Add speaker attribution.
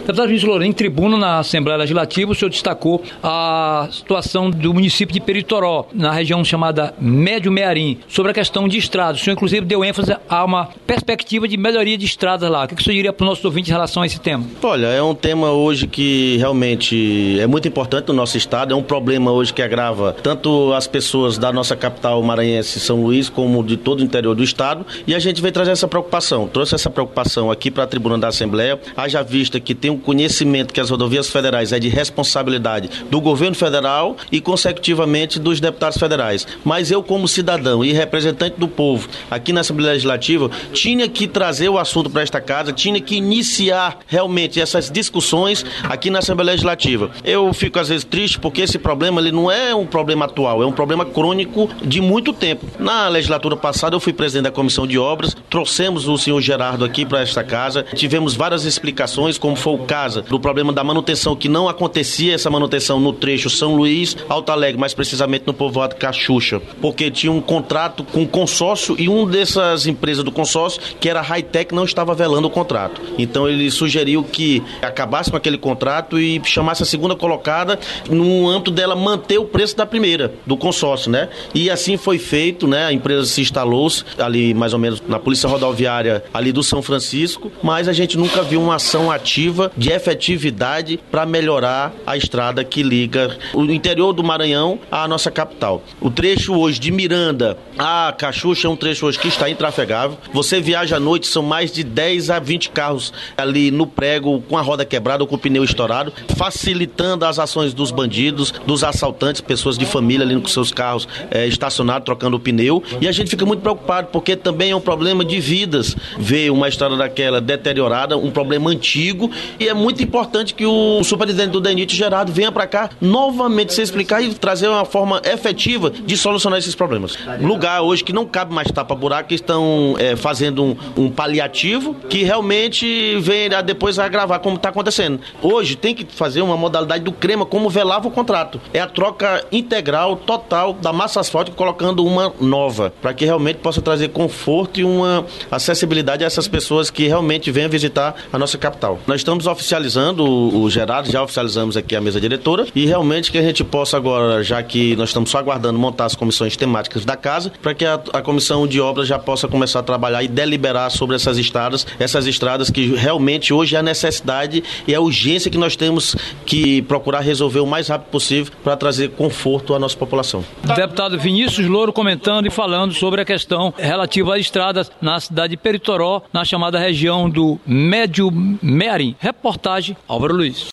Speaker 1: Deputado Vinícius Louro, em tribuna na Assembleia Legislativa, o senhor destacou a situação do município de Peritoró, na região chamada Médio Mearim, sobre a questão de estradas. O senhor, inclusive, deu ênfase a uma perspectiva de melhoria de estradas lá. O que o senhor diria para o nosso ouvinte em relação a esse tema?
Speaker 2: Olha, é um tema hoje que realmente é muito importante no nosso estado, é um problema hoje que agrava tanto as pessoas da nossa capital maranhense, São Luís, como de todo o interior do estado, e a gente veio trazer essa preocupação, trouxe essa preocupação aqui para a tribuna da Assembleia, haja vista que tem um conhecimento que as rodovias federais é de responsabilidade do governo federal e, consecutivamente, dos deputados federais. Mas eu, como cidadão e representante do povo aqui na Assembleia Legislativa, tinha que trazer o assunto para esta casa, tinha que iniciar realmente essas discussões aqui na Assembleia Legislativa. Eu fico, às vezes, triste porque esse problema ele não é um problema atual, é um problema crônico de muito tempo. Na legislatura passada, eu fui presidente da Comissão de Obras, trouxemos o senhor Gerardo aqui para esta casa, tivemos várias explicações, como foi o caso do problema da manutenção, que não acontecia essa manutenção no trecho São Luís, Alto Alegre, mais precisamente no povoado Caxuxa, porque tinha um contrato com o consórcio e uma dessas empresas do consórcio, que era a Hightech, não estava velando o contrato. Então ele sugeriu que acabasse com aquele contrato e chamasse a segunda colocada no âmbito dela manter o preço da primeira, do consórcio, né? E assim foi feito, né? A empresa se instalou ali mais ou menos na Polícia Rodoviária ali do São Francisco, mas a gente nunca viu uma ação ativa de efetividade para melhorar a estrada que liga o interior do Maranhão à nossa capital. O trecho hoje de Miranda a Caxuxa é um trecho hoje que está intrafegável. Você viaja à noite, são mais de 10 a 20 carros ali no prego com a roda quebrada ou com o pneu estourado, facilitando as ações dos bandidos, dos assaltantes, pessoas de família ali com seus carros estacionados, trocando o pneu. E a gente fica muito preocupado porque também é um problema de vidas ver uma estrada daquela deteriorada, um problema antigo, e é muito importante que o superintendente do DENIT, Gerardo, venha para cá novamente se explicar e trazer uma forma efetiva de solucionar esses problemas. Lugar hoje que não cabe mais tapa-buraco, que estão fazendo um paliativo que realmente vem depois a agravar como está acontecendo. Hoje tem que fazer uma modalidade do crema como velava o contrato. É a troca integral, total da massa asfáltica, colocando uma nova, para que realmente possa trazer conforto e uma acessibilidade a essas pessoas que realmente venham visitar a nossa capital. Nós estamos oficializando o Gerardo, já oficializamos aqui a mesa diretora, e realmente que a gente possa agora, já que nós estamos só aguardando montar as comissões temáticas da casa, para que a comissão de obras já possa começar a trabalhar e deliberar sobre essas estradas que realmente hoje é a necessidade e a urgência que nós temos que procurar resolver o mais rápido possível para trazer conforto à nossa população.
Speaker 1: Deputado Vinícius Louro comentando e falando sobre a questão relativa às estradas na cidade de Peritoró, na chamada região do Médio Mearim. Reportagem Álvaro Luiz.